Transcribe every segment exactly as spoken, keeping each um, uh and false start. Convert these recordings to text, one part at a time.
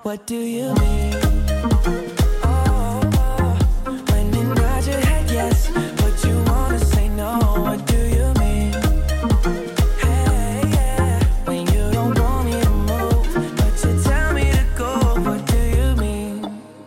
what do you mean? Oh, oh, when you nod your head yes, but you wanna say no, what do you mean? Hey, yeah, when you don't want me to move, but you tell me to go, what do you mean?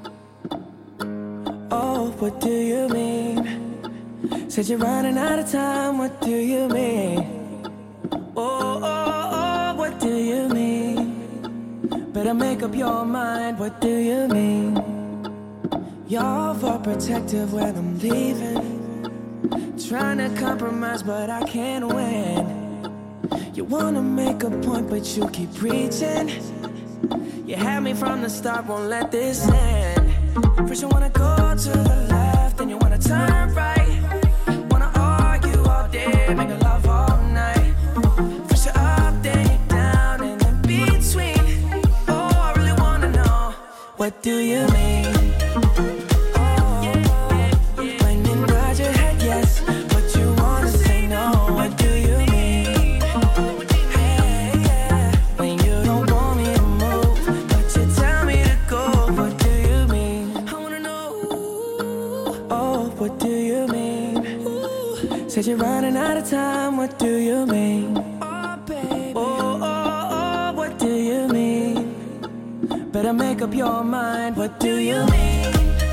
Oh, what do you mean? Said you're running out of time, what do you mean? Oh, oh, oh, what do you mean? Better make up your mind, what do you mean? You're overprotective when I'm leaving, trying to compromise but I can't win. You wanna make a point but you keep preaching. You had me from the start, won't let this end. First you wanna go to the left, then you wanna turn right. Wanna argue all day, make love all night. First you're up, then you're down, and in between. Oh, I really wanna know, what do you mean? Oh, when you nod your head yes, but you wanna say no, what do you mean? Hey, yeah, when you don't want me to move, but you tell me to go, what do you mean? I wanna know, oh, what do you mean? Said you're running out of time, what do you mean? Oh, baby. Oh, oh, oh, what do you mean? Better make up your mind, what do you mean?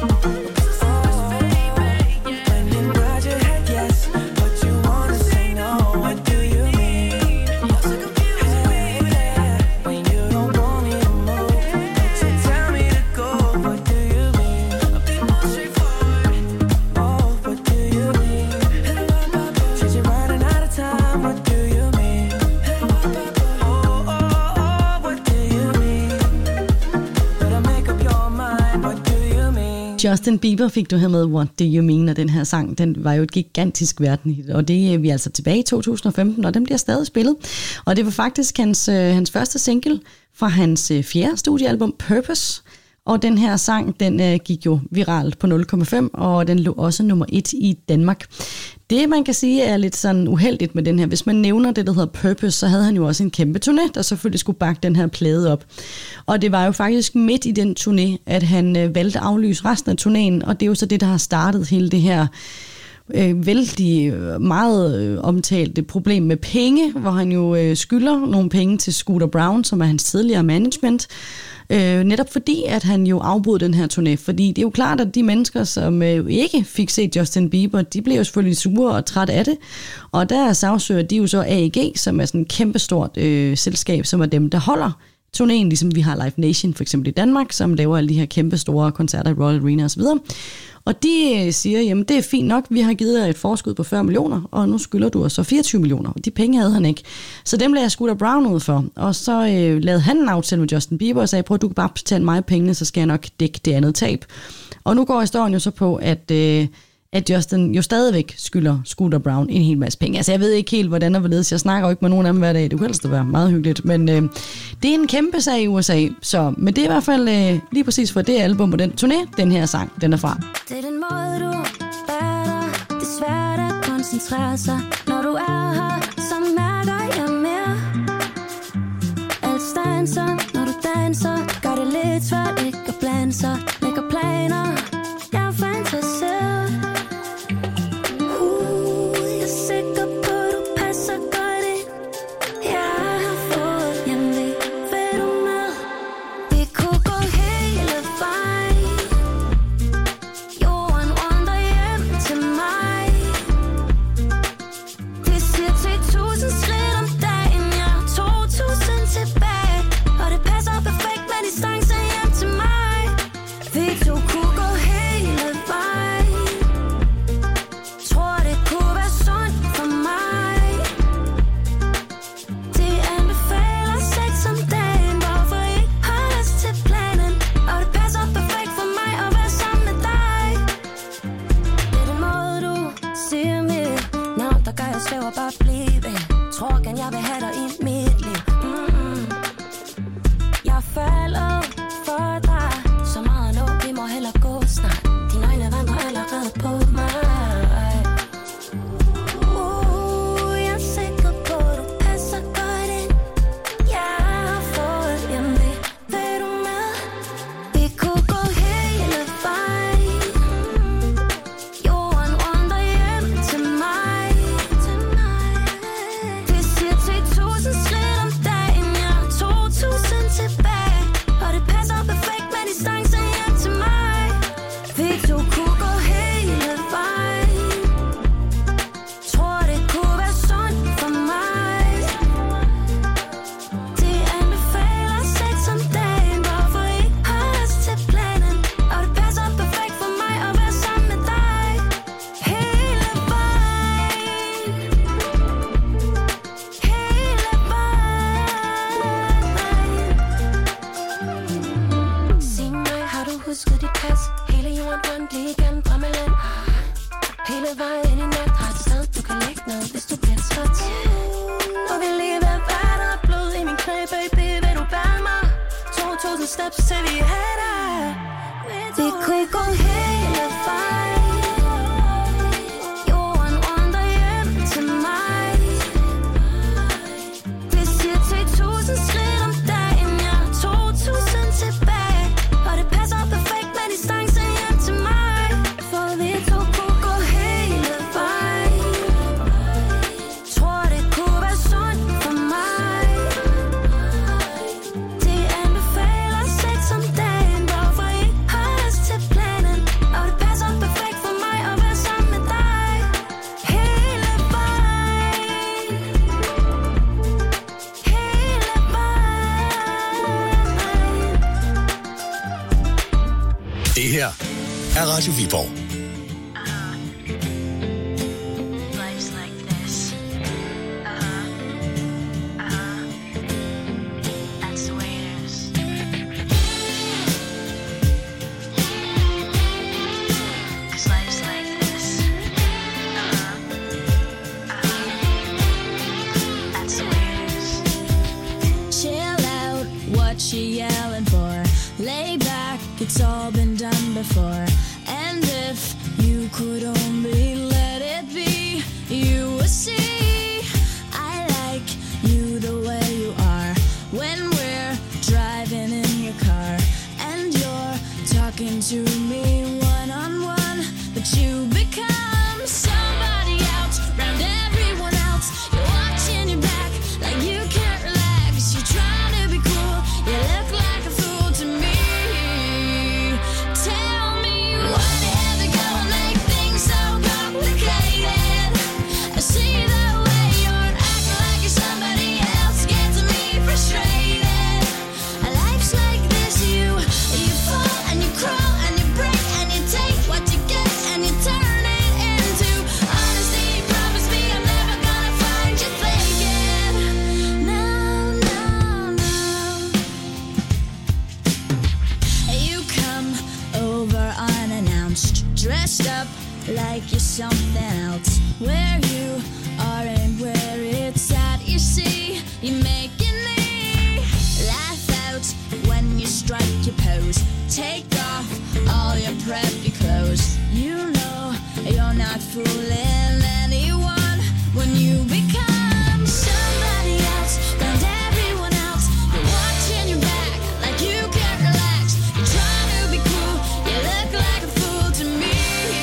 Justin Bieber fik du her med What Do You Mean, og den her sang, den var jo et gigantisk verdenshit, og det er vi altså tilbage i to tusind og femten, og den bliver stadig spillet. Og det var faktisk hans, øh, hans første single fra hans øh, fjerde studiealbum, Purpose, og den her sang, den øh, gik jo viralt på nul komma fem, og den lå også nummer et i Danmark. Det, man kan sige, er lidt sådan uheldigt med den her. Hvis man nævner det, der hedder Purpose, så havde han jo også en kæmpe turné, der selvfølgelig skulle bakke den her plade op. Og det var jo faktisk midt i den turné, at han øh, valgte at aflyse resten af turnéen, og det er jo så det, der har startet hele det her øh, vældig meget øh, omtalte problem med penge, hvor han jo øh, skylder nogle penge til Scooter Braun, som er hans tidligere management. Øh, netop fordi, at han jo afbrød den her turné, fordi det er jo klart, at de mennesker, som øh, ikke fik set Justin Bieber, de blev jo selvfølgelig sure og trætte af det, og der sagsøger de jo så A E G, som er sådan et kæmpestort øh, selskab, som er dem, der holder turnéen, ligesom vi har Live Nation for eksempel i Danmark, som laver alle de her kæmpe store koncerter i Royal Arena osv. Og de siger, jamen det er fint nok, vi har givet dig et forskud på fyrre millioner, og nu skylder du os så fireogtyve millioner, og de penge havde han ikke. Så dem lagde jeg Scooter Braun ud for, og så øh, lavede han en aftale med Justin Bieber og sagde, prøv, du kan bare betale mig pengene, så skal jeg nok dække det andet tab. Og nu går historien jo så på, at, øh, at Justin jo stadigvæk skylder Scooter Braun en hel masse penge. Altså jeg ved ikke helt, hvordan der var ledes. Jeg snakker jo ikke med nogen af dem hver dag, det kunne helst være meget hyggeligt, men øh, det er en kæmpe sag i U S A, så, men det er i hvert fald øh, lige præcis for det album og den turné, den her sang, den er fra. Det er den måde, du bærer dig. Det er svært at koncentrere sig. Når du er her, så mærker jeg mere. Alt stanser, når du danser. Gør det lidt svært ikke at blande sig. Lægger planer, jeg fantaserer. Uh, jeg er sikker på, du passer godt ind. Jeg har fået hjemlig. Vil du med? Vi kunne gå hele vejen. Jorden rundt og hjem til mig. huske dit pas. Hele jorden rundt lige gennem drømmeland. Hele vejen ind i nat. Har et sted, du kan lægge ned, hvis du bliver træt. Og vil lige være vand og blod i min knæ, baby. Vil du bære mig? to tusind steps til vi er der. Vi kunne gå hele vejen. Jorden rundt og hjem til mig. Vi siger ti tusind skridt om dagen. Ja, to tusind tilbage. Og det passer perfekt med distance hjem til mig. For vi to kunne gå hele vejen. Tror det kunne være sundt for mig. De anbefaler sex om dagen. Hvorfor I har os til planen. Og det passer perfekt for mig at være sammen med dig. Hele vejen. Hele vejen. Det her er Radio Viborg. Life's like this. Uh-huh. Uh-huh. That's the way it is. 'Cause life's like this. Uh-huh. Uh-huh. That's the way it is. Chill out, what you yelling for? Lay back, it's all been done before. And if you could only let it be, you would see I like you the way you are. When we're driving in your car and you're talking to me one on one, but you become somebody else round everyone else. You're watching your back like you can't relax. You're trying to be cool, you look like a fool to me. Tell me why they have to go and make things so complicated. I see the way you're acting like you're somebody else, gets me frustrated. Life's like this, you you fall and you crawl and you break and you take what you get and you turn it into honesty. Promise me I'm never gonna find you faking. No, no, no. You come over unannounced, dressed up like you're something else. Where you are and where it's at, you see, you're making me laugh out when you strike your pose. Take off all your preppy clothes. You know you're not fooling anyone when you become somebody else and everyone else. You're watching your back like you can't relax. You're trying to be cool, you look like a fool to me.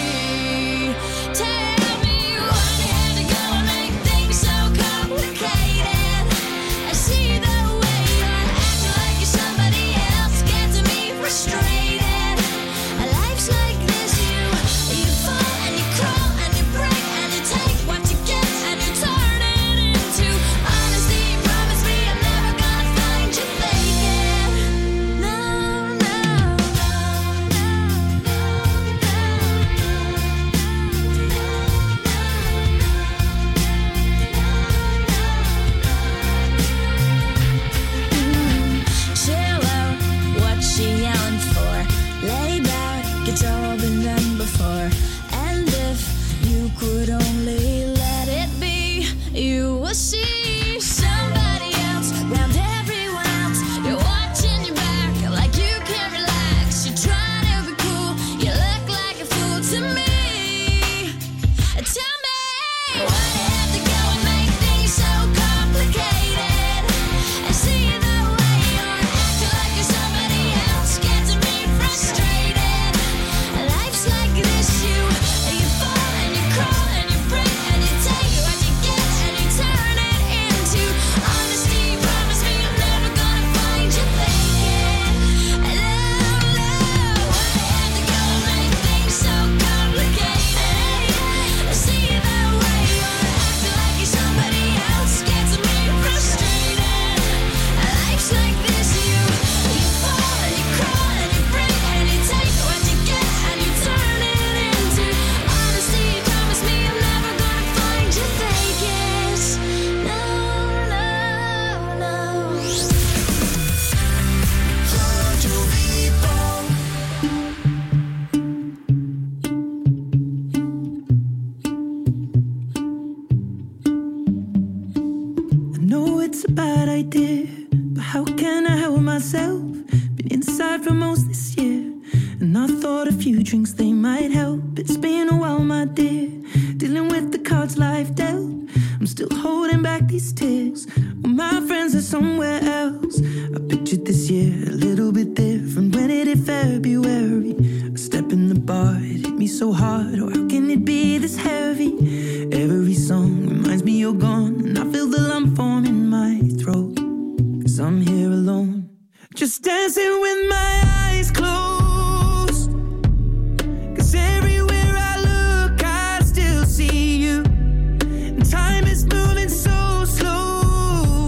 Tell me why they had to go and make things so complicated. I see the way you're acting like you're somebody else, gets me frustrated. last this year. And I thought a few drinks, they might help. It's been a while, my dear, dealing with the cards life dealt. I'm still holding back these tears, well, my friends are somewhere else. I pictured this year a little bit different. When it hit February, a step in the bar, it hit me so hard. Oh, how can it be this heavy? Every song reminds me you're gone, and I feel the lump form in my throat, 'cause I'm here alone, just dancing with my eyes closed. 'Cause everywhere I look, I still see you. And time is moving so slow,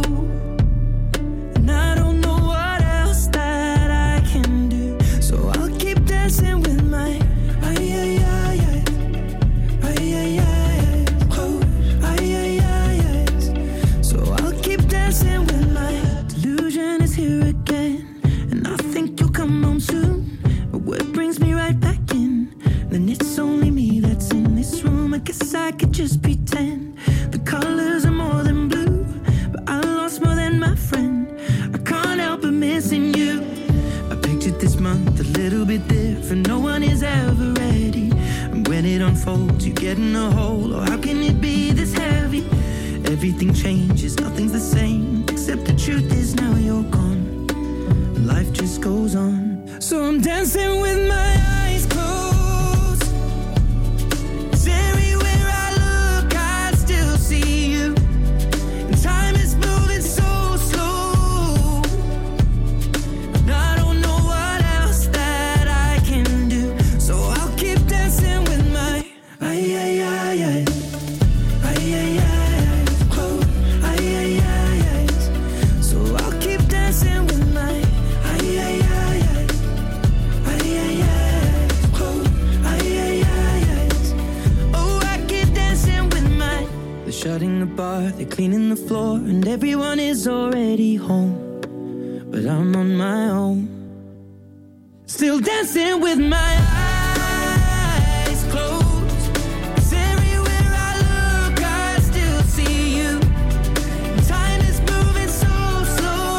and I don't know what else that I can do. So I'll keep dancing with my ay ay ay ay ay ay ay close ay ay ay ay. So I'll keep dancing with my delusion is here again, and I think you'll come home soon. But what brings me right back in? Then it's only me that's in this room. I guess I could just pretend the colors are more than blue, but I lost more than my friend. I can't help but missing you. I pictured this month a little bit different. No one is ever ready, and when it unfolds, you get in a hole. Oh, how can it be this heavy? Everything changes, nothing's the same, except the truth is now you're gone. Life just goes on. So I'm dancing with my eyes closed. 'Cause everywhere I look, I still see you. And time is moving so slow, and I don't know what else that I can do. So I'll keep dancing with my ay ay ay ay ay ay ay close ay ay ay ay. So I'll keep dancing with my ay ay ay ay ay ay ay close ay ay ay ay. Oh, I keep dancing with my. They're shutting the bar, they're cleaning the floor, and everyone is already home, but I'm on my own, still dancing with my eyes closed. 'Cause everywhere I look, I still see you. Time is moving so slow,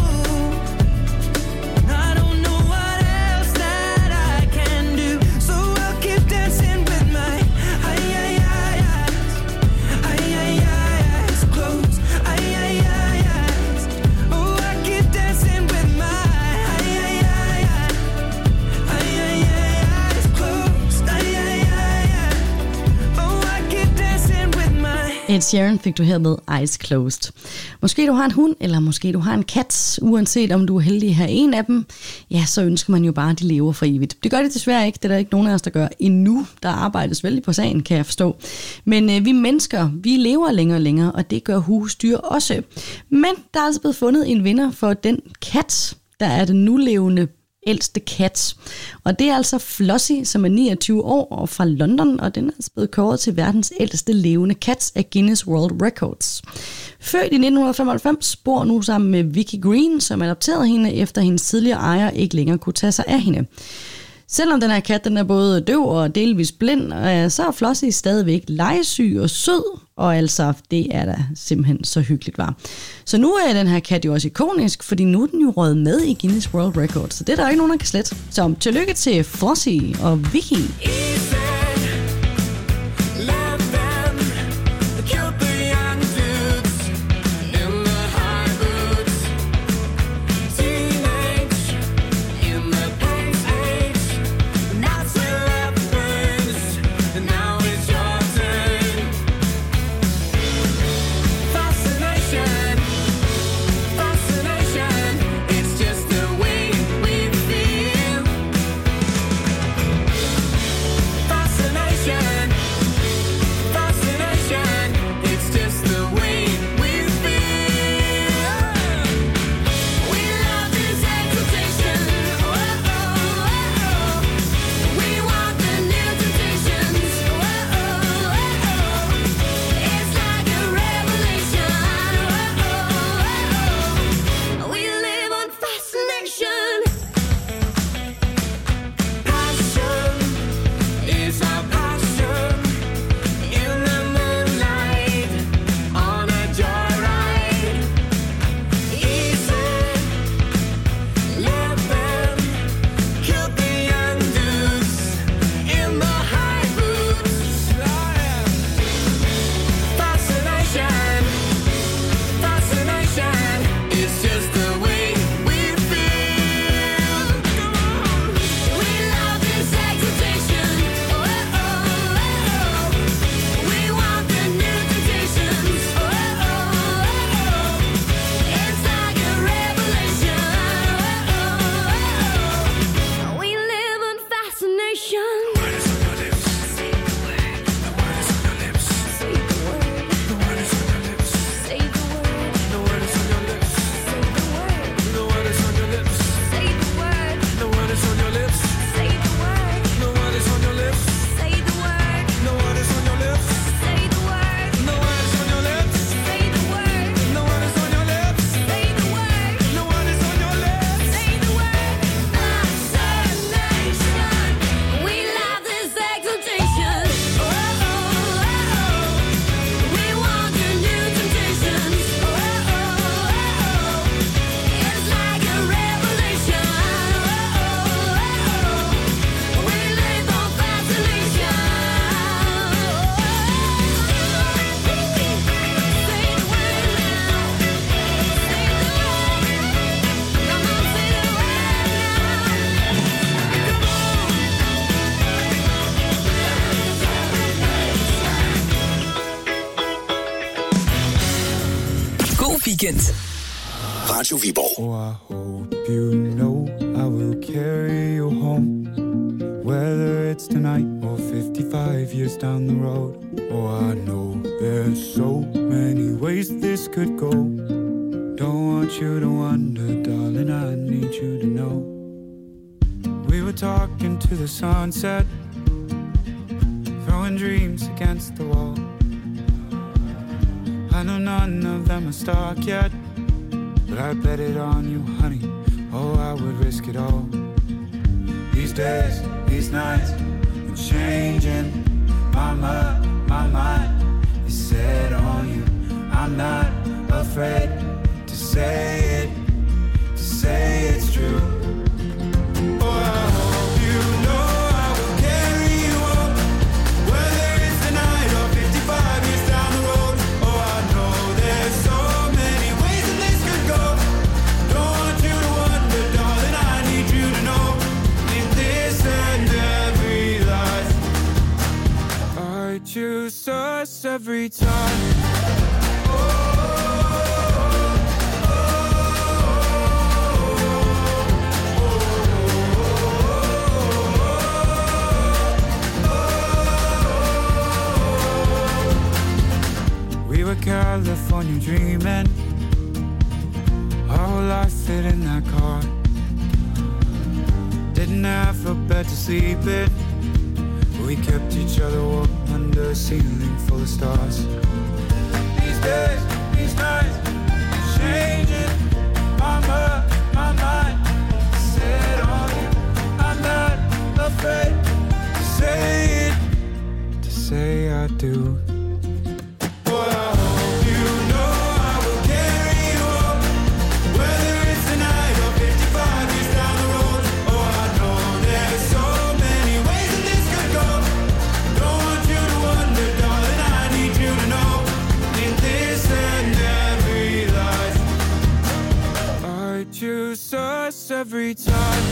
and I don't know what else that I can do. So I'll keep dancing with my ay ay ay ay ay ay ay close ay ay ay ay. Oh, I keep dancing with my ay ay ay ay ay ay ay close ay ay ay ay. Oh, I keep dancing with my. Ed Sheeran fik du her med Eyes Closed. Måske du har en hund, eller måske du har en kat. Uanset om du er heldig at have en af dem, ja, så ønsker man jo bare, at de lever for evigt. Det gør det desværre ikke. Det er der ikke nogen af os, der gør endnu. Der arbejdes vældig på sagen, kan jeg forstå. Men øh, vi mennesker, vi lever længere og længere, og det gør husdyr også. Men der er altså blevet fundet en vinder for den kat, der er den nulevende ældste kat. Og det er altså Flossie, som er niogtyve år og fra London, og den er altså blevet kåret til verdens ældste levende kat af Guinness World Records. Født i nitten femoghalvfems, bor nu sammen med Vicky Green, som adopterede hende, efter hendes tidligere ejer ikke længere kunne tage sig af hende. Selvom den her kat den er både døv og delvis blind, så er Flossie stadigvæk legesyg og sød, og altså, det er da simpelthen så hyggeligt, var. Så nu er den her kat jo også ikonisk, fordi nu er den jo røget med i Guinness World Records, så det er der ikke nogen, der kan slette. Så tillykke til Flossie og Vicky. Weekend. Radio Viborg. Oh, I hope you know I will carry you home. Whether it's tonight or fifty-five years down the road. Oh, I know there's so many ways this could go. Don't want you to wonder, darling, I need you to know. We were talking to the sunset, throwing dreams against the wall. I know none of them are stuck yet, but I bet it on you, honey. Oh, I would risk it all. These days, these nights, I'm changing. My mind, my mind is set on you. I'm not afraid to say it, to say it's true. Oh, I hope you know I will carry you home. Whether it's tonight or fifty-five years down the road. Oh, I know there's so many ways that this could go. Don't want you to wonder, darling, I need you to know. In this and every life, I choose us every time. We were California dreaming, our whole life fit in that car. Didn't have a bed to sleep in, but we kept each other warm under a ceiling full of stars. These days, these nights, it's changing. My mind, my mind, set on you. I'm not afraid to say it, to say I do. Choose us every time.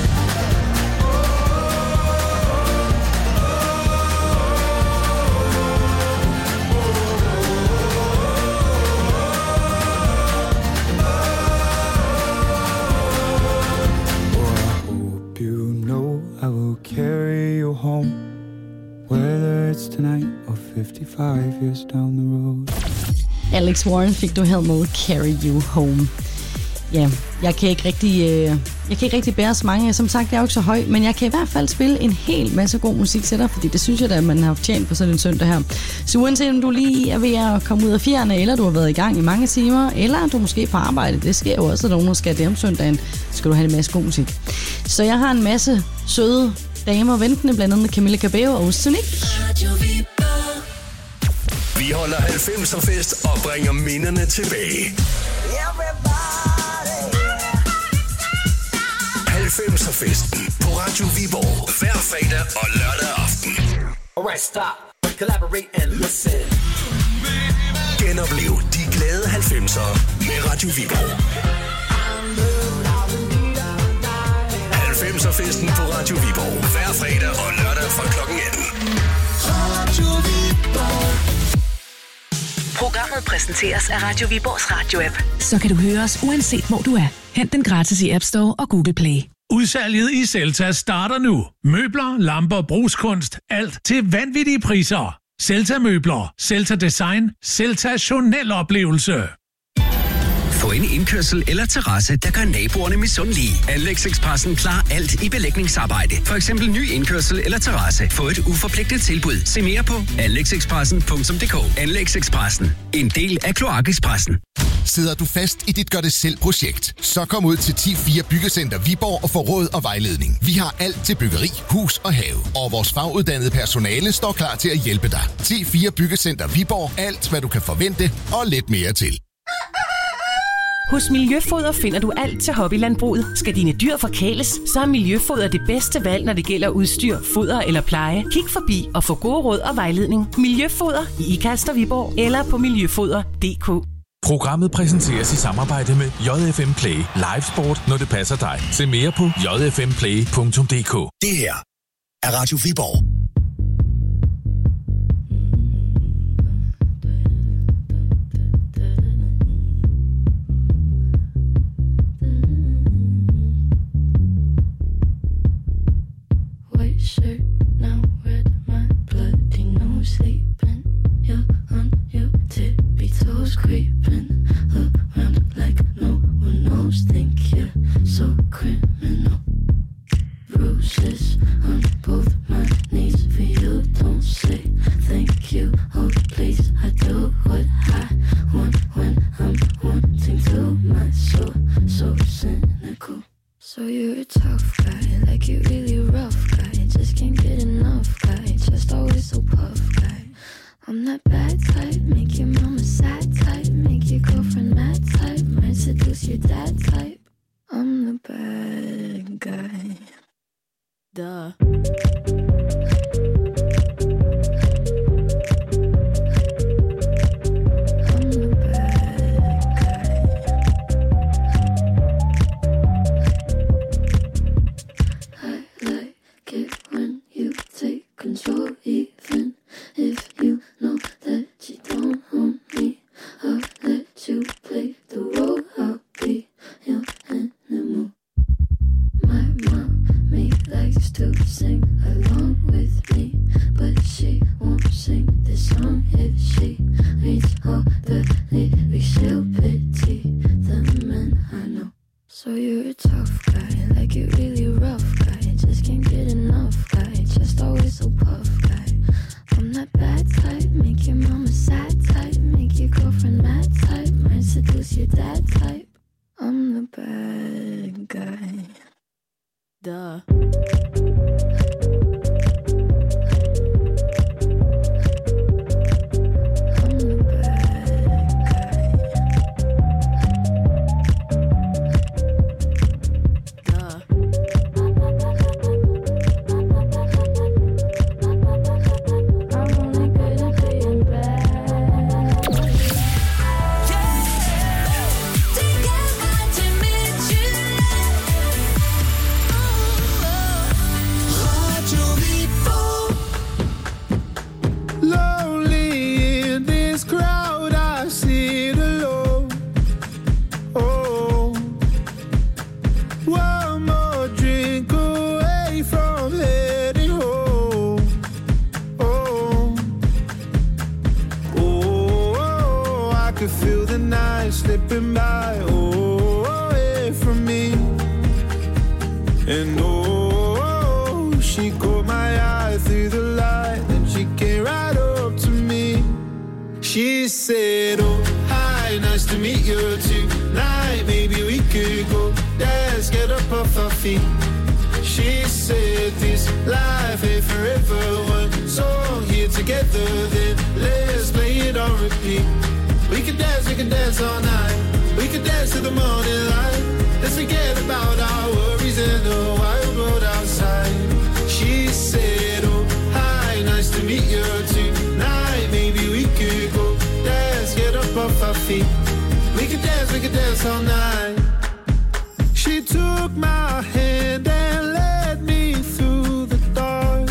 I will carry you home, whether it's tonight or fifty-five years down the road. Alex Warren fik du her med Carry You Home. Ja, jeg kan ikke rigtig, øh, jeg kan ikke rigtig bære så mange. Som sagt, jeg er jo ikke så høj, men jeg kan i hvert fald spille en hel masse god musik til dig, fordi det synes jeg da, at man har fortjent på sådan en søndag her. Så uanset om du lige er ved at komme ud af fjerne, eller du har været i gang i mange timer, eller du måske på arbejde, det sker jo også, at nogen der skal det om søndagen, så skal du have en masse god musik. Så jeg har en masse søde damer ventende, blandt andet Camilla Cabello og Sonic. Vi holder halvfemser-fest og bringer minderne tilbage. halvfemser-festen på Radio Viborg hver fredag og lørdag aften. Alright, stop. Collaborate and listen. Genoplev de glade halvfemser med Radio Viborg. halvfemser-festen på Radio Viborg hver fredag og lørdag fra klokken atten. Radio Viborg. Programmet præsenteres af Radio Viborgs radio-app. Så kan du høre os uanset hvor du er. Hent den gratis i App Store og Google Play. Udsalget i Celta starter nu. Møbler, lamper, brugskunst, alt til vanvittige priser. Celta Møbler, Celta Design, Celtationel oplevelse. Få en indkørsel eller terrasse, der gør naboerne misundelige. Anlægsekspressen klarer alt i belægningsarbejde. For eksempel ny indkørsel eller terrasse. Få et uforpligtet tilbud. Se mere på anlægsekspressen punktum d k. Anlægsekspressen. En del af Kloakekspressen. Sidder du fast i dit gør-det-selv-projekt? Så kom ud til ti fire Byggecenter Viborg og få råd og vejledning. Vi har alt til byggeri, hus og have. Og vores faguddannede personale står klar til at hjælpe dig. ti fire Byggecenter Viborg. Alt, hvad du kan forvente og lidt mere til. Hos Miljøfoder finder du alt til hobbylandbruget. Skal dine dyr forkæles, så er Miljøfoder det bedste valg, når det gælder udstyr, foder eller pleje. Kig forbi og få gode råd og vejledning. Miljøfoder i Ikast og Viborg eller på miljøfoder punktum d k. Programmet præsenteres i samarbejde med J F M Play. Live sport, når det passer dig. Se mere på j f m play punktum d k. Det her er Radio Viborg. t-shirt, now red, my bloody nose sleeping. You're on your tippy toes, creeping around like no one knows. Think you're so criminal. Bruises on both my knees for you. Don't say thank you, oh please. I do what I want when I'm wanting to. My soul so cynical. So you're a tough guy, like you're really rough guy. Just can't get enough guy, just always so puff guy. I'm that bad type, make your mama sad type, make your girlfriend mad type, might seduce your dad type. I'm the bad guy. Duh. Control, even if you know that you don't own me. I'll let you play the role. I'll be your animal. My mommy likes to sing along with me, but she won't sing this song if she reads all the lyrics. She'll pity the men I know. So you're a tough guy, like you're really rough guy. Just can't get enough guy, just always so puff guy. I'm that bad type, make your mama sad type, make your girlfriend mad type, might seduce your dad type. I'm the bad guy. Duh. Slipping by, oh, away from me. And oh, she caught my eye through the light, and she came right up to me. She said, oh, hi, nice to meet you tonight. Maybe we could go dance, get up off our feet. She said, this life ain't forever. One song here together, then let's play it on repeat. We can dance, we can dance all night. We can dance to the morning light. Let's forget about our worries in the wild world outside. She said, oh, hi, nice to meet you tonight. Maybe we could go dance, get up off our feet. We can dance, we can dance all night. She took my hand and led me through the dark.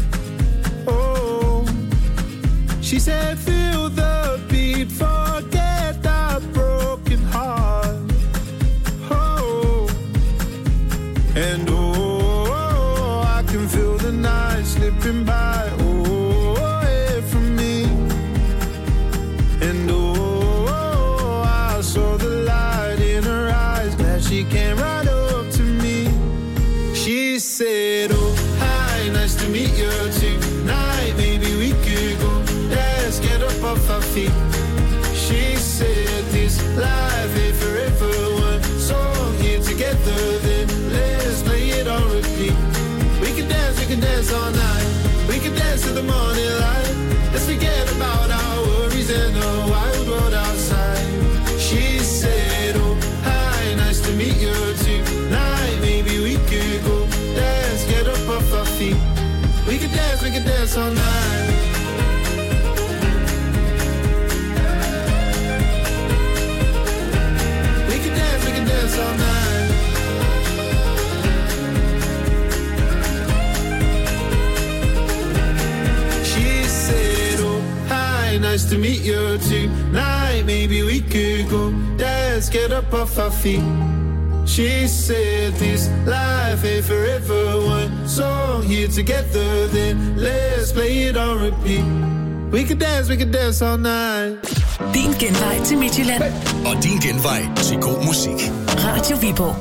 Oh, she said, feel the beat, forget that broken heart. Oh, and oh, I can feel the night slipping by, oh, away from me. And oh, I saw the light in her eyes, glad she came right up to me. She said, oh, hi, nice to meet you tonight. Maybe we could go dance, get up off our feet. She said, this life ain't forever. One song here together, then let's play it on repeat. We can dance, we can dance all night. We can dance to the morning light. Let's forget about our worries and the wild world outside. She said, oh, hi, nice to meet you tonight. Maybe we could go dance, get up off our feet. We can dance, we can dance all night. We can dance, we can dance all night. She said, oh, hi, nice to meet you tonight. Maybe we could go dance, get up off our feet. She said, this life ain't forever. One song here you're together, then let's play it on repeat. We could dance, we could dance all night. Din genvej til Midtjylland. Og din genvej til god musik. Radio Viborg.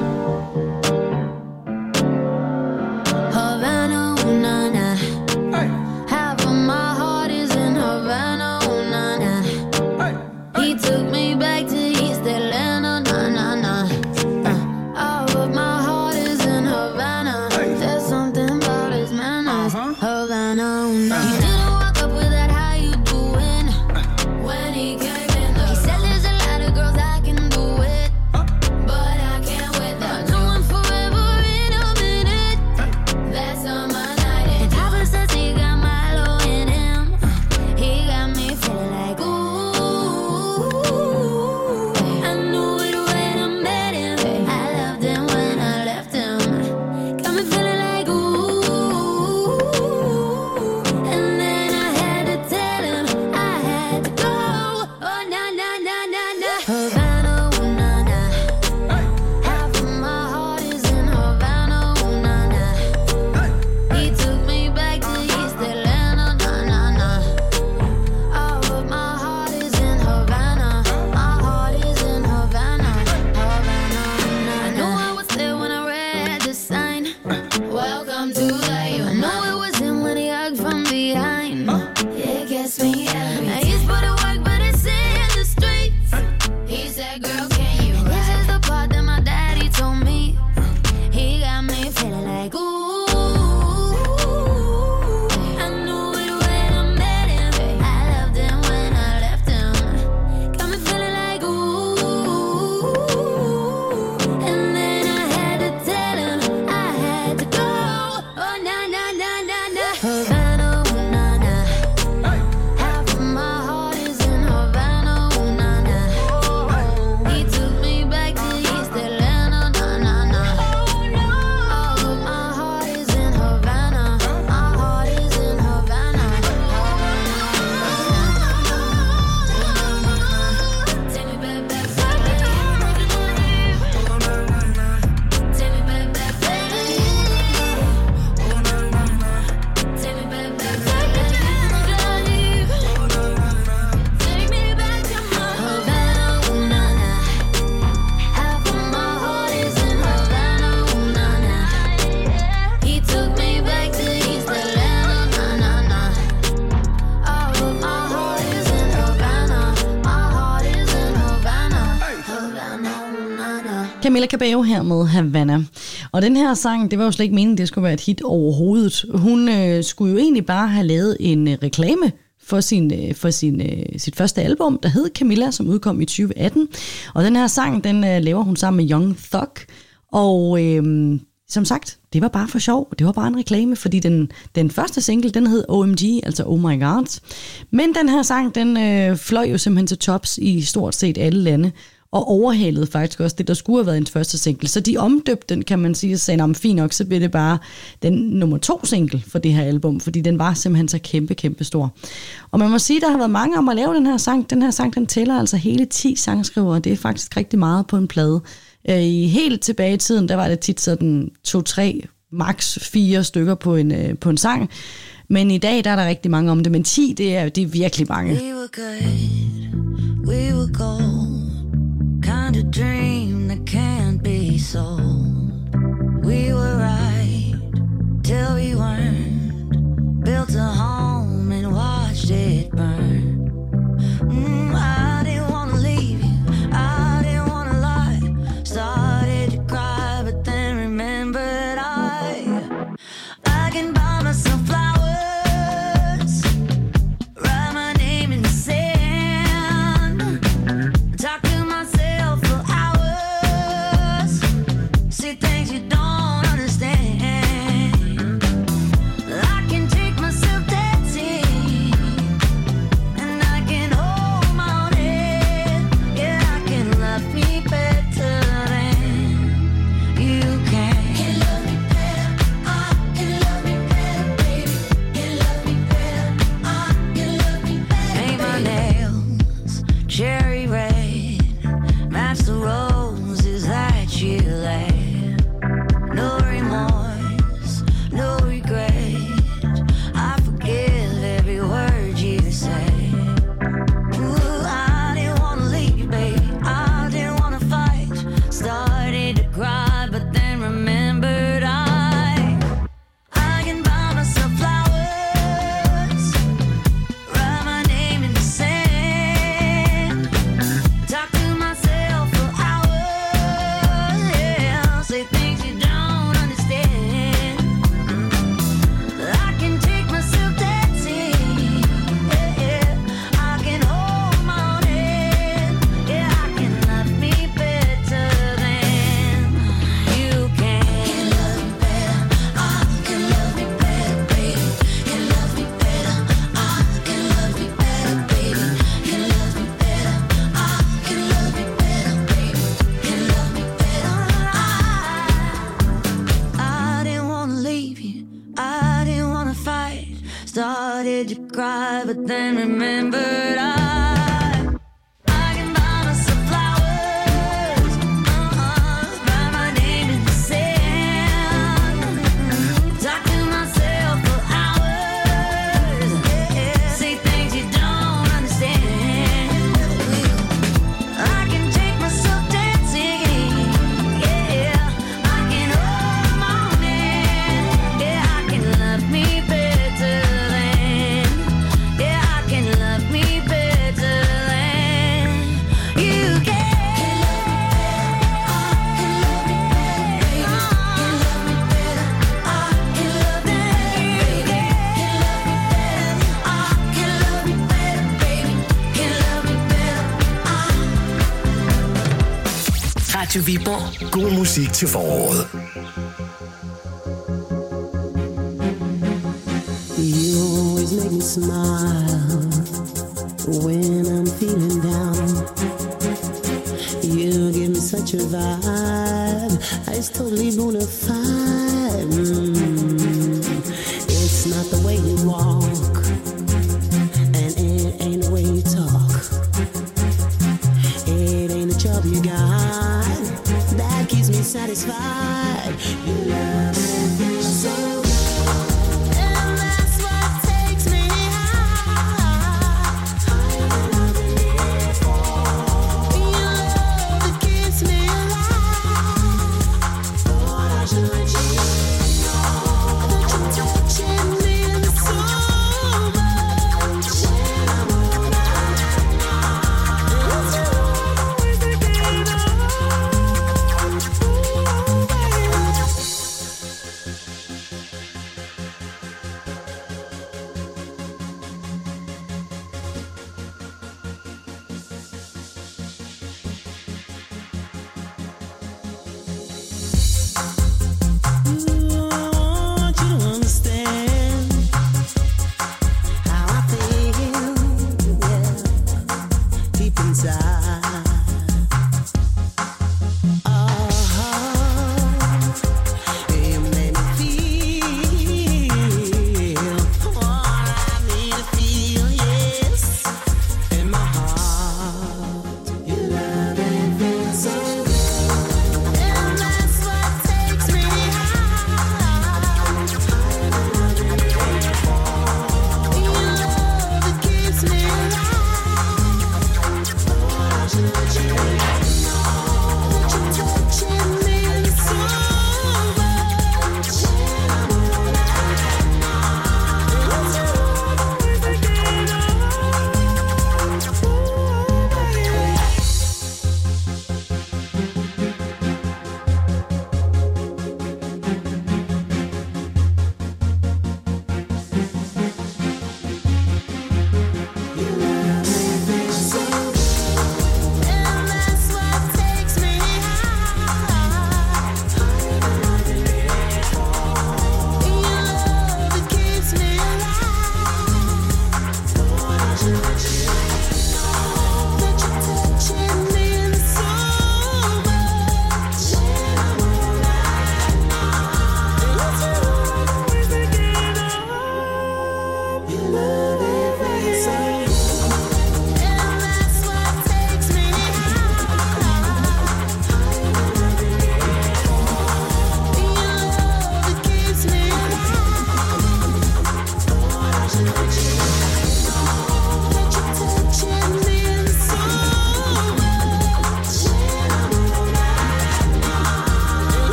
Havana, ooh, na, na. Half of my heart is in Havana, ooh, na, na. He took me back to East Atlanta, na, na, na. Uh, all of my heart is in Havana. There's something about his manners. Havana, ooh, na, na. He didn't walk up with that how you doing when he came in the room. He said there's a lot of girls I can do it, but I can't with that. No one forever in a minute. That's on my night. And Papa says he got Milo in him. He got me feeling like ooh. I knew it when I met him. I loved him when I left him. Got me feeling like ooh. And then I had to tell him I had to go. Oh na na na na na. Havana, ooh, na na. Half of my heart is in Havana, ooh, na na. He took me back to East Atlanta, na na na. All of my heart is in Havana. My heart is in Havana, Havana, ooh, na na. I knew I was there when I read the sign. Welcome to the U. I know it was him when he hugged from behind. It gets me every time. I used to work, but it's in the streets. He said, girl, can you rap? This is the part that my daddy told me. He got me feeling like ooh. I knew it when I met him. I loved him when I left him. Got me feeling like ooh. And then I had to tell him I had to go. Oh na na na na na. Havana, ooh, na na. Half of my heart is in Havana, ooh, na na. He took me back to East Atlanta, na na na. All of my heart is in Havana. My heart is in Havana. Take me back, back, back. Take me back, back, back. Take me back, back, back. Take me back to my Havana, ooh, na na. Half of my heart is in Havana, ooh, na na. He took me back to East Atlanta, na na na. All of my heart is in Havana. My heart is in Havana, Havana, ooh, na na. Camila Cabello her med Havana. Og den her sang, det var jo slet ikke meningen, det skulle være et hit overhovedet. Hun øh, skulle jo egentlig bare have lavet en øh, reklame for, sin, øh, for sin, øh, sit første album, der hed Camilla, som udkom i tyve atten. Og den her sang, den øh, laver hun sammen med Young Thug. Og øh, som sagt, det var bare for sjov. Det var bare en reklame, fordi den, den første single, den hed O M G, altså Oh My God. Men den her sang, den øh, fløj jo simpelthen til tops i stort set alle lande. Og overhalede faktisk også det, der skulle have været en første single. Så de omdøbte den, kan man sige, og sagde, fint nok, så bliver det bare den nummer to single for det her album, fordi den var simpelthen så kæmpe, kæmpe stor. Og man må sige, der har været mange om at lave den her sang. Den her sang, den tæller altså hele ti sangskrivere. Det er faktisk rigtig meget på en plade. I helt tilbage i tiden, der var det tit sådan to, tre, max fire stykker på en, på en sang. Men i dag, der er der rigtig mange om det. Men ti, det er, det er virkelig mange. We were good, we were gold. Kind of dream that can't be sold. We were right till we weren't. Built a home and watched it burn. Mm, I didn't want to leave you, I didn't want to lie. Started to cry, but then remembered I I can buy myself flowers, write my name in the sand, talk to myself for hours, see things you don't understand. started to cry, but then remembered I Radio Viborg. God musik til foråret. You always make me smile when I'm feeling down. You give me such a vibe, it's totally bona fide. Mm. It's not the way you walk, and it ain't the way you talk. It ain't the job you got that keeps me satisfied. You love me so good, and that's what takes me high. Higher than I've been here before. Your love that keeps me alive. Thought I should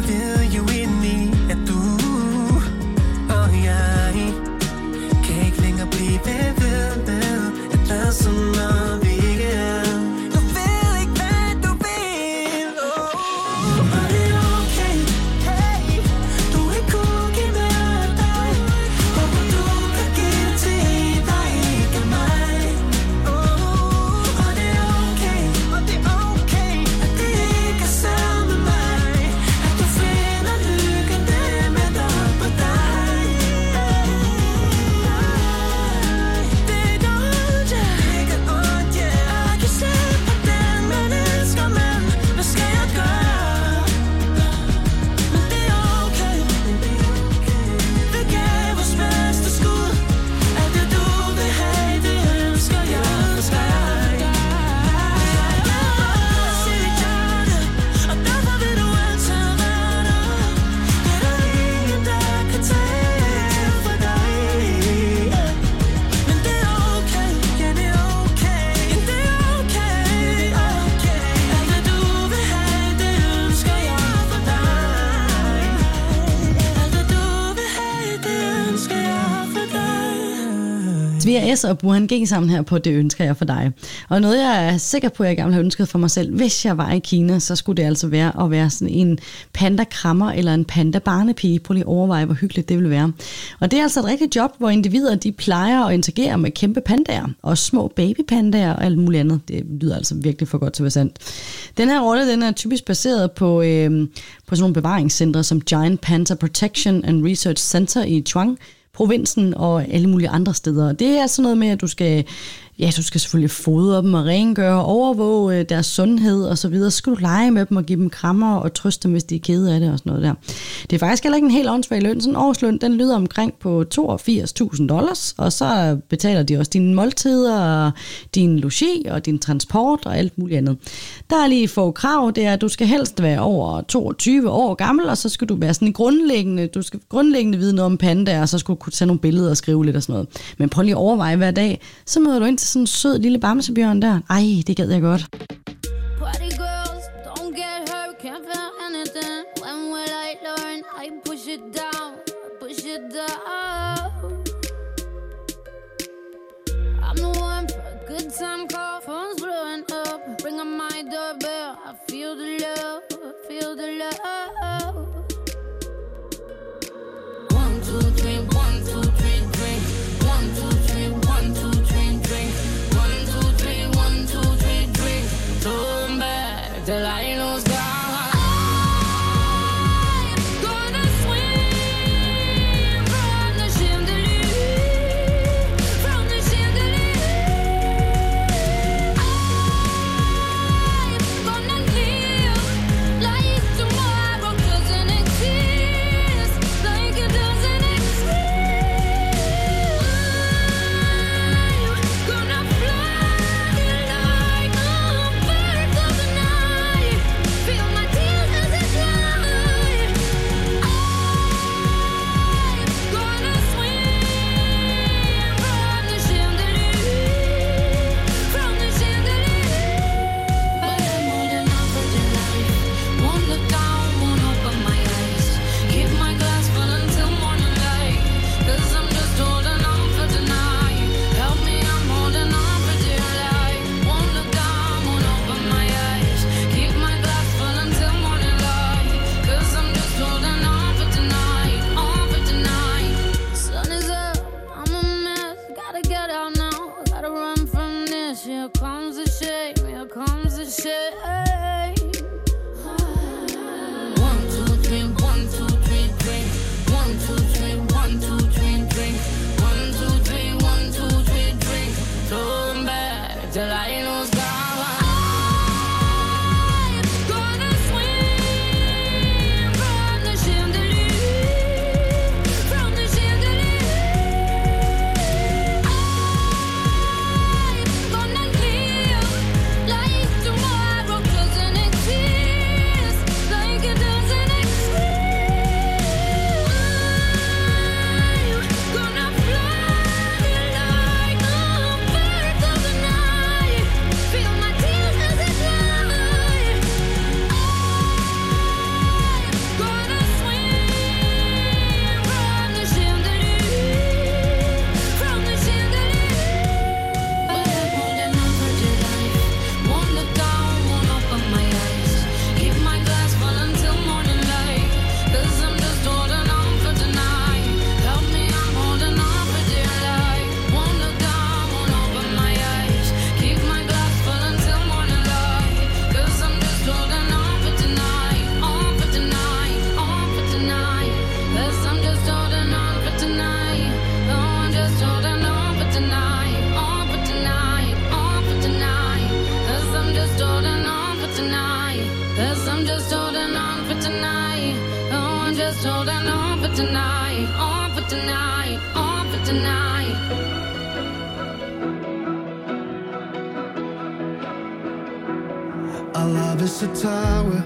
feel you in me, at du, og jeg kan ikke længere blive ved, ved, ved at lade som om vi ikke er. Du ved ikke, hvad du vil, oh. Og det er okay, hey, du ikke kunne give mig dig. Håber du kan give til dig, ikke mig, oh. Og det er okay, og det er okay, at det ikke er sammen med mig. At du finder lykken med dig på dig. Det gør ondt, ja, det gør ondt, ja. Jeg kan se på den, man elsker, men hvad skal jeg gøre? Men det er okay, vi gav vores bedste skud. Alt det du vil have, det ønsker jeg, ønsker jeg. Sig dit hjerte, og derfor vil du altid være der. Det er der ingen, der kan tage fra dig. Men det er okay, ja det er okay, det er okay, okay. Alt det du vil have, det ønsker jeg for dig. Alt det du vil have, det ønsker jeg for dig. Svea S og Burhan G sammen her på Det ønsker jeg for dig. Og noget jeg er sikker på, at jeg gerne vil have ønsket for mig selv, hvis jeg var i Kina, så skulle det altså være at være sådan en panda-krammer eller en panda-barnepige. Prøv lige at overveje, hvor hyggeligt det ville være. Og det er altså et rigtigt job, hvor individer de plejer at interagere med kæmpe pandaer og små babypandaer og alt muligt andet. Det lyder altså virkelig for godt til at være sandt. Den her rolle, den er typisk baseret på, øh, på sådan nogle bevaringscentre som Giant Panda Protection and Research Center i Chuang, provinsen og alle mulige andre steder. Det er sådan noget med, at du skal, ja, du skal selvfølgelig fodre dem og rengøre, overvåge deres sundhed og så videre. Så skal du lege med dem og give dem krammer og trøste dem, hvis de er kede af det og sådan noget der. Det er faktisk heller ikke en helt åndssvag løn. Sådan en årsløn, den lyder omkring på toogfirs tusind dollars, og så betaler de også dine måltider og din logi og din transport og alt muligt andet. Der er lige få krav, det er, at du skal helst være over toogtyve år gammel, og så skal du være sådan grundlæggende, du skal grundlæggende vide noget om pandaer, og så skal du kunne tage nogle billeder og skrive lidt og sådan noget. Men prøv lige at overveje hver dag, så møder du ind til sådan en sød lille bamsebjørn der. Ej, det gad jeg godt. Party girls, don't get hurt, can't feel anything. When will I learn? I push it down, push it down. I'm the one for a good time call, phone's blowing up. Bring on my doorbell, I feel the love, feel the love. One, two, three, one, two, three, three. One, two, three, one, two, three, three. One, two, three, one, two, three, three. Turn back till I lose God. Tomorrow told her on for tonight, on for tonight, on for tonight. Our love is a tower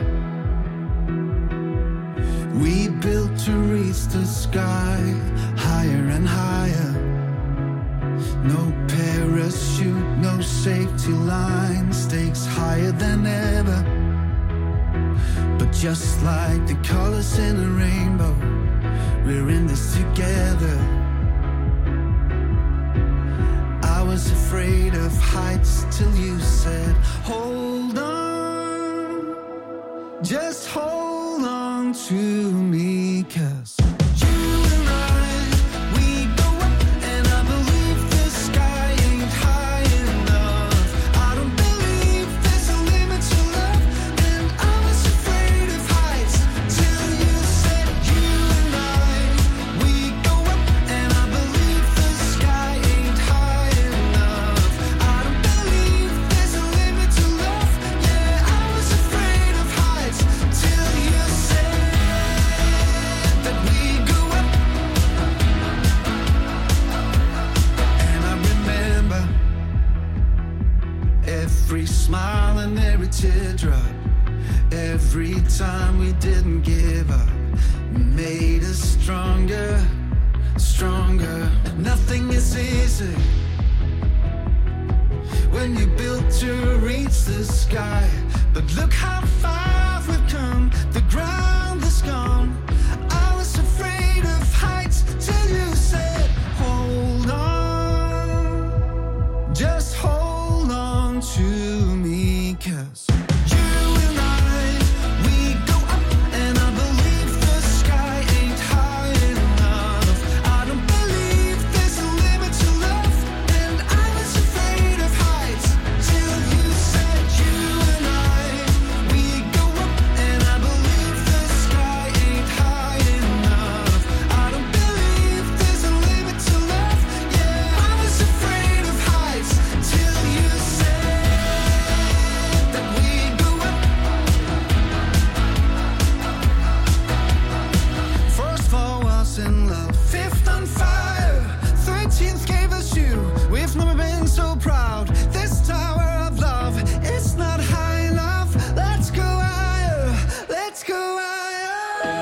we built to reach the sky, higher and higher. No parachute, no safety line, stakes higher than ever. But just like the colors in a rainbow, we're in this together. I was afraid of heights till you said, hold on, just hold on to me, 'cause smile and every teardrop, every time we didn't give up, made us stronger, stronger. Nothing is easy when you built to reach the sky, but look how far we've come, the ground is gone. I was afraid of heights till you said, hold on, just hold on to me, 'cause you and I, we go up, and I believe the sky ain't high enough. I don't believe there's a limit to love, and I was afraid of heights till you said, you and I, we go up, and I believe the sky ain't high enough. I don't believe there's a limit to love, yeah, I was afraid of heights till you said that we go up. First four was in love, fifth on fire, thirteenth gave us you. We've never been so proud. This tower of love, it's not high enough. Let's go higher, let's go higher.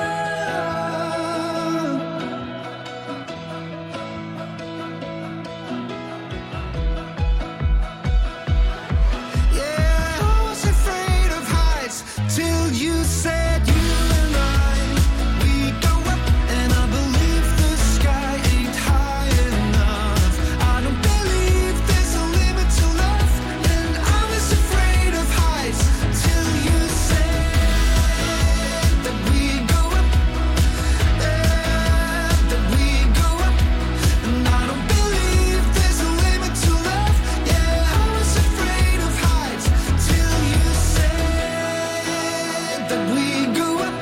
Yeah, I was afraid of heights till you said, you and I, we go up, and I believe the sky ain't high enough. I don't believe there's a limit to love, and I was afraid of heights till you said that we go up, yeah, that we go up, and I don't believe there's a limit to love, yeah, I was afraid of heights till you said that we go up.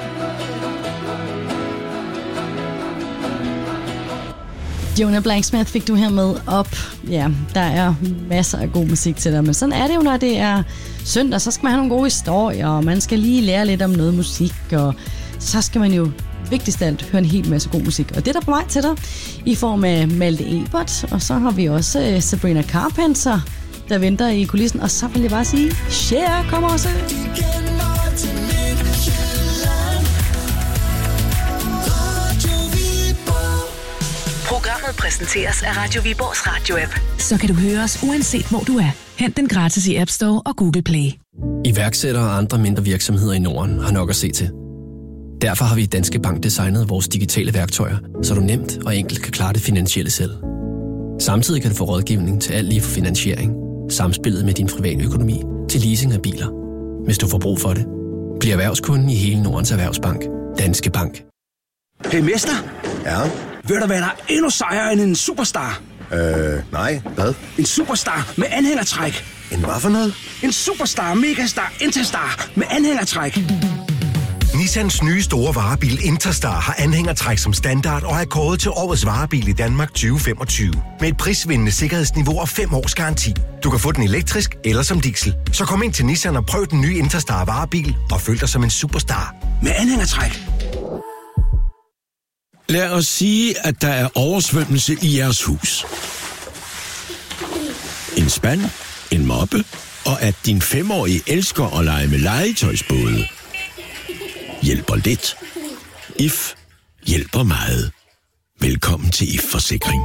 Jonah Blacksmith fik du her med op. Ja, der er masser af god musik til dig, men sådan er det jo, når det er søndag, så skal man have nogle gode historier, og man skal lige lære lidt om noget musik, og så skal man jo vigtigst af alt høre en hel masse god musik. Og det er der på vej til dig i form af Malte Ebert, og så har vi også øh, Sabrina Carpenter, der venter i kulissen, og så vil jeg bare sige, Cher kommer også. Programmet præsenteres af Radio Viborgs Radio-app. Så kan du høre os uanset hvor du er. Hent den gratis i App Store og Google Play. Iværksættere og andre mindre virksomheder i Norden har nok at se til. Derfor har vi i Danske Bank designet vores digitale værktøjer, så du nemt og enkelt kan klare det finansielle selv. Samtidig kan du få rådgivning til alt lige fra finansiering, samspillet med din private økonomi til leasing af biler. Hvis du får brug for det, bliv erhvervskunden i hele Nordens Erhvervsbank. Danske Bank. Hey mester, Ja? ved du hvad der er endnu sejere end en superstar? Øh, nej. Hvad? En superstar med anhængertræk. En hvad for noget? En superstar, megastar, interstar med anhængertræk. Nissans nye store varebil Interstar har anhængertræk som standard og er kåret til årets varebil i Danmark tyve femogtyve. Med et prisvindende sikkerhedsniveau og fem års garanti. Du kan få den elektrisk eller som diesel. Så kom ind til Nissan og prøv den nye Interstar varebil og føl dig som en superstar. Med anhængertræk. Lad os sige, at der er oversvømmelse i jeres hus. En spand, en moppe, og at din femårige elsker at lege med legetøjsbåde. Hjælper lidt. I F hjælper meget. Velkommen til I F-forsikring.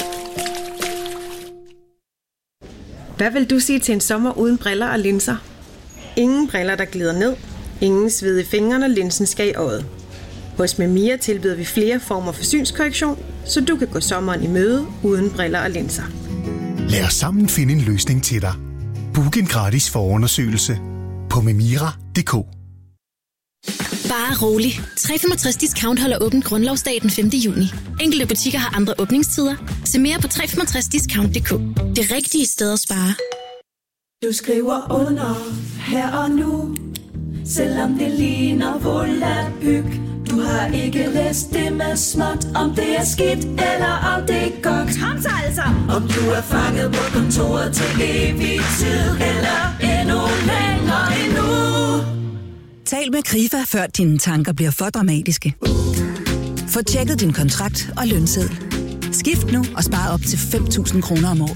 Hvad vil du sige til en sommer uden briller og linser? Ingen briller, der glider ned. Ingen sved i fingrene, og linsen skal i øjet. Hos Memia tilbyder vi flere former for synskorrektion, så du kan gå sommeren i møde uden briller og linser. Lad os sammen finde en løsning til dig. Book en gratis forundersøgelse på memira punktum d k. Bare rolig. tre komma femogtres discount holder åbent grundlovsdag den femte juni. Enkelte butikker har andre åbningstider. Se mere på tre komma femogtres discount punktum d k. Det rigtige sted at spare. Du skriver under her og nu, selvom det ligner volapyk. Du har ikke læst det med småt, om det er skidt eller om det er godt. Kom så altså! Om du er fanget på kontoret til evig tid, eller endnu længere endnu. Tal med Krifa, før dine tanker bliver for dramatiske. Få tjekket din kontrakt og lønseddel. Skift nu og spar op til fem tusind kroner om året.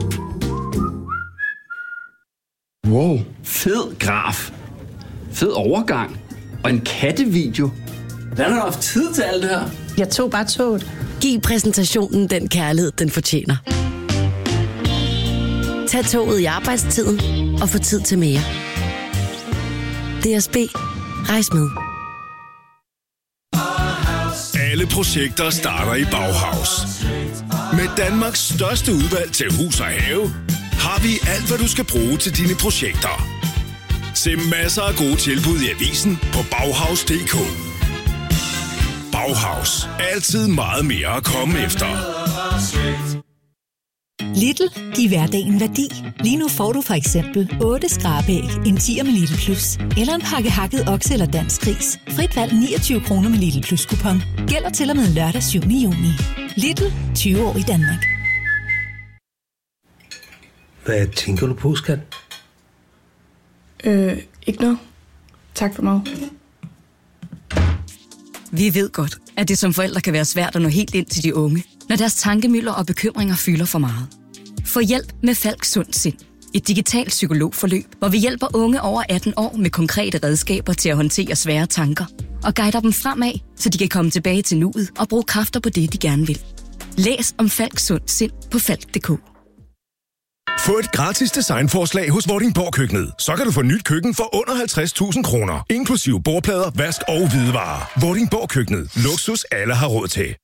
Wow, fed graf. Fed overgang. Og en kattevideo. Hvordan har du haft tid til alt det her? Jeg tog bare toget. Giv præsentationen den kærlighed, den fortjener. Tag toget i arbejdstiden og få tid til mere. D S B. Rejs med. Alle projekter starter i Bauhaus. Med Danmarks største udvalg til hus og have, har vi alt, hvad du skal bruge til dine projekter. Se masser af gode tilbud i avisen på bauhaus punktum d k. Bauhaus. Altid meget mere at komme efter. Lidl, giv hverdagen værdi. Lige nu får du for eksempel otte skrabæg, en tier med Lidl Plus, eller en pakke hakket okse eller dansk gris. Frit valg niogtyve kroner med Lidl Plus kupon. Gælder til og med lørdag syvende juni. Lidl, tyve år i Danmark. Hvad tænker du på, skat? Øh, ikke noget. Tak for meget. Vi ved godt, at det som forældre kan være svært at nå helt ind til de unge, når deres tankemylder og bekymringer fylder for meget. Få hjælp med Falk Sund Sind. Et digitalt psykologforløb, hvor vi hjælper unge over atten år med konkrete redskaber til at håndtere svære tanker og guider dem fremad, så de kan komme tilbage til nuet og bruge kræfter på det, de gerne vil. Læs om Falk Sund Sind på falk punktum d k. Få et gratis designforslag hos Vordingborg Køkkenet. Så kan du få nyt køkken for under halvtreds tusind kroner. Inklusive bordplader, vask og hvidevarer. Vordingborg Køkkenet. Luksus alle har råd til.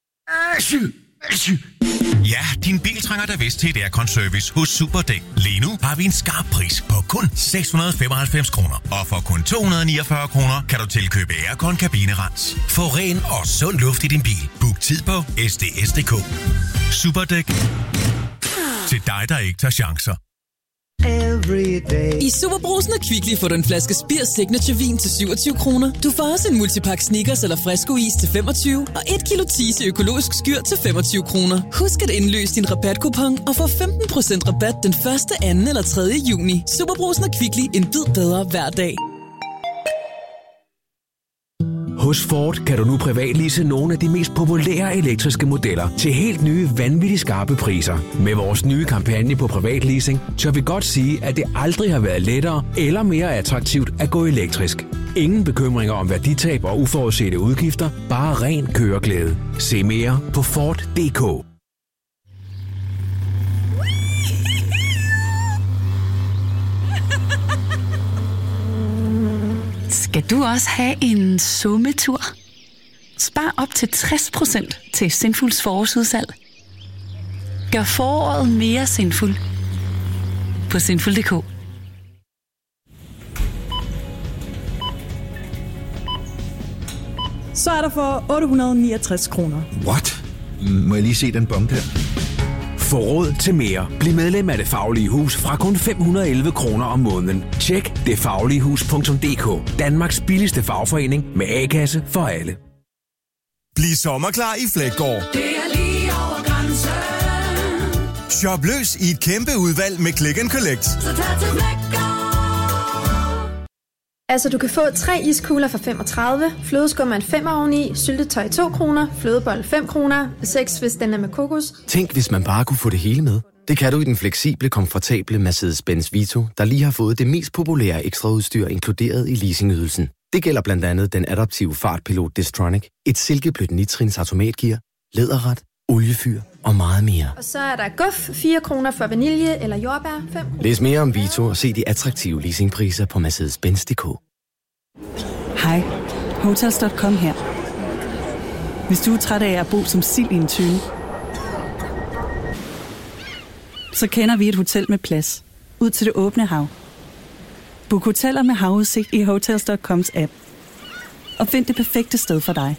Ja, din bil trænger da vist til et aircon-service hos Superdæk. Lige nu har vi en skarp pris på kun seks hundrede og femoghalvfems kroner. Og for kun to hundrede og niogfyrre kroner kan du tilkøbe aircon kabinerens. Få ren og sund luft i din bil. Book tid på s d s punktum d k. Superdæk. Til dig, der ikke tager chancer. I Superbrugsen og Kvickly får du en flaske Spirs Signature Vin til syvogtyve kroner. Du får også en multipack Snickers eller Fresco Is til femogtyve og et kilo Tise økologisk skyr til femogtyve kroner. Husk at indløse din rabatkupon og få femten procent rabat den første, anden eller tredje juni. Superbrugsen og Kvickly, en bid bedre hver dag. Hos Ford kan du nu privatlease nogle af de mest populære elektriske modeller til helt nye, vanvittigt skarpe priser. Med vores nye kampagne på privatleasing, tør vi godt sige, at det aldrig har været lettere eller mere attraktivt at gå elektrisk. Ingen bekymringer om værditab og uforudsete udgifter, bare ren køreglæde. Se mere på Ford punktum d k. Skal du også have en summetur? Spar op til tres procent til Sinfuls forårsudsalg. Gør foråret mere sinful på sinful punktum d k. Så er der for otte hundrede og niogtres kroner. What? Må jeg lige se den bong der? Få råd til mere. Bliv medlem af Det Faglige Hus fra kun fem hundrede og elleve kroner om måneden. Tjek det faglige hus punktum d k. Danmarks billigste fagforening med A-kasse for alle. Bliv sommerklar i Fleggaard. Det er lige over grænsen. Shop løs i et kæmpe udvalg med Click and Collect. Så tag til Fleggaard. Altså, du kan få tre iskugler for femogtredive, flødeskum er en femmer oveni, syltetøj to kroner, flødebold fem kroner, seks hvis den er med kokos. Tænk, hvis man bare kunne få det hele med. Det kan du i den fleksible, komfortable Mercedes-Benz Vito, der lige har fået det mest populære ekstraudstyr inkluderet i leasingydelsen. Det gælder blandt andet den adaptive fartpilot Distronic, et silkeblødt nitrins automatgear, læderret, oliefyr og meget mere. Og så er der guf, fire kroner for vanilje eller jordbær, fem kroner. Læs mere om Vito og se de attraktive leasingpriser på mercedes benz punktum d k. Hej, Hotels punktum com her. Hvis du er træt af at bo som sild i en tønde, så kender vi et hotel med plads ud til det åbne hav. Book hoteller med havudsigt i Hotels punktum coms app. Og find det perfekte sted for dig.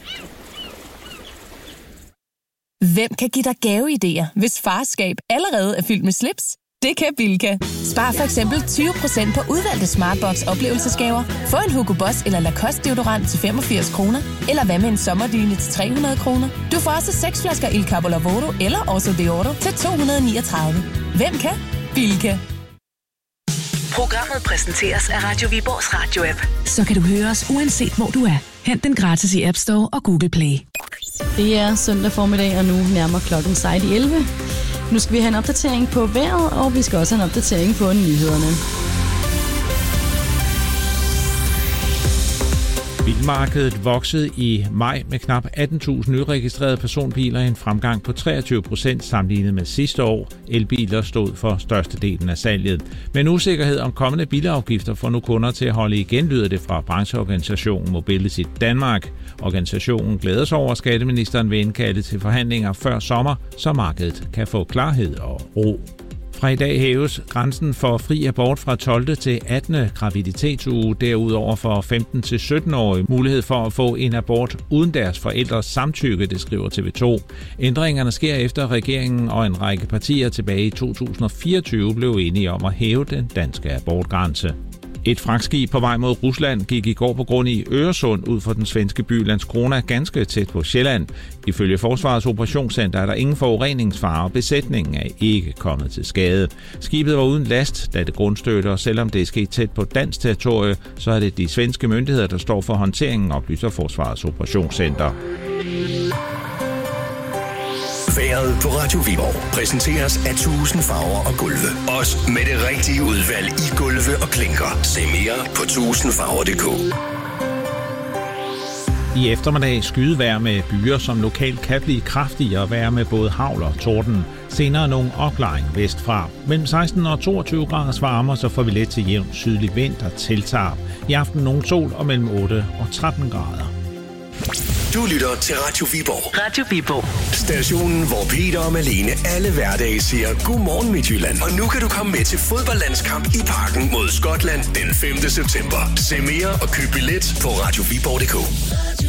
Hvem kan give dig gaveidéer, hvis farskab allerede er fyldt med slips? Det kan Bilka. Spar for eksempel tyve procent på udvalgte Smartbox oplevelsesgaver. Få en Hugo Boss eller Lacoste deodorant til femogfirs kroner. Eller hvad med en sommerdyne til tre hundrede kroner. Du får også seks flasker Il Capo Lavoro eller Oso Deoro til to hundrede niogtredive. Hvem kan? Bilka. Programmet præsenteres af Radio Viborgs radio-app. Så kan du høre os uanset hvor du er. Hent den gratis i App Store og Google Play. Det er søndag formiddag, og nu nærmer klokken sig de elleve. Nu skal vi have en opdatering på vejret, og vi skal også have en opdatering på nyhederne. Bilmarkedet voksede i maj med knap atten tusind nyregistrerede personbiler, en fremgang på treogtyve procent sammenlignet med sidste år. Elbiler stod for størstedelen af salget. Men usikkerhed om kommende bilafgifter får nu kunder til at holde igen, lyder det fra brancheorganisationen Mobility Danmark. Organisationen glæder sig over, at skatteministeren vil indkalde til forhandlinger før sommer, så markedet kan få klarhed og ro. Fra i dag hæves grænsen for fri abort fra tolvte til attende graviditetsuge. Derudover for femten til sytten-årige mulighed for at få en abort uden deres forældres samtykke, det skriver T V to. Ændringerne sker efter regeringen og en række partier tilbage i to tusind og fireogtyve blev enige om at hæve den danske abortgrænse. Et fragtskib på vej mod Rusland gik i går på grund i Øresund ud for den svenske by Landskrona ganske tæt på Sjælland. Ifølge Forsvarets operationscenter er der ingen forureningsfare, og besætningen er ikke kommet til skade. Skibet var uden last, da det grundstødte, og selvom det er sket tæt på dansk territorie, så er det de svenske myndigheder, der står for håndteringen, oplyser Forsvarets operationscenter. Vejret på Radio Viborg præsenteres af tusind farver og gulve. Også med det rigtige udvalg i gulve og klinker. Se mere på tusind farver punktum d k. I eftermiddag skydevejr med byer, som lokalt kan blive kraftigere vejr med både hagl og torden. Senere nogle opklaring vestfra. Mellem seksten og toogtyve graders varme, så får vi let til jævn sydlig vind, der tiltager. I aften nogle sol og mellem otte og tretten grader. Du lytter til Radio Viborg. Radio Viborg. Stationen, hvor Peter og Malene alle hverdage siger godmorgen Midtjylland. Og nu kan du komme med til fodboldlandskamp i Parken mod Skotland den femte september. Se mere og køb billet på radio viborg punktum d k.